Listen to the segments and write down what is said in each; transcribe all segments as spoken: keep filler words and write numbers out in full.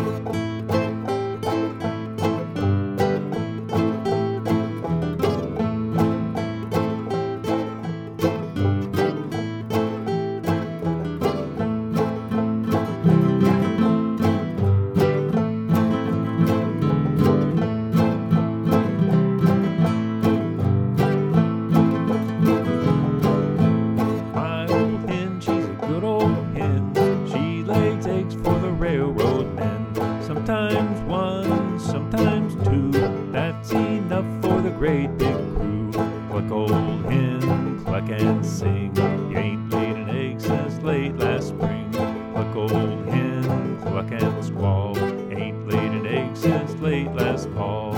Sometimes one, sometimes two, that's enough for the great big crew. Cluck, old hen, cluck and sing, you ain't laid an egg since late last spring. Cluck, old hen, cluck and squall, ain't laid an egg since late last fall.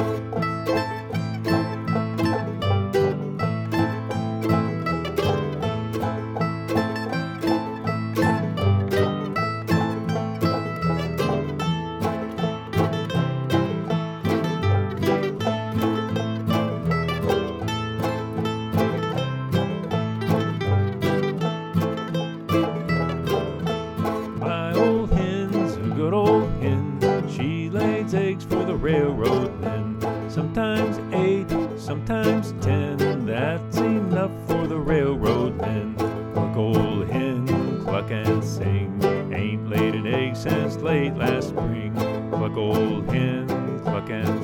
She lays eggs for the railroad men, sometimes eight, sometimes ten, that's enough for the railroad men. Cluck, old hen, cluck and sing, ain't laid an egg since late last spring. Cluck, old hen, cluck and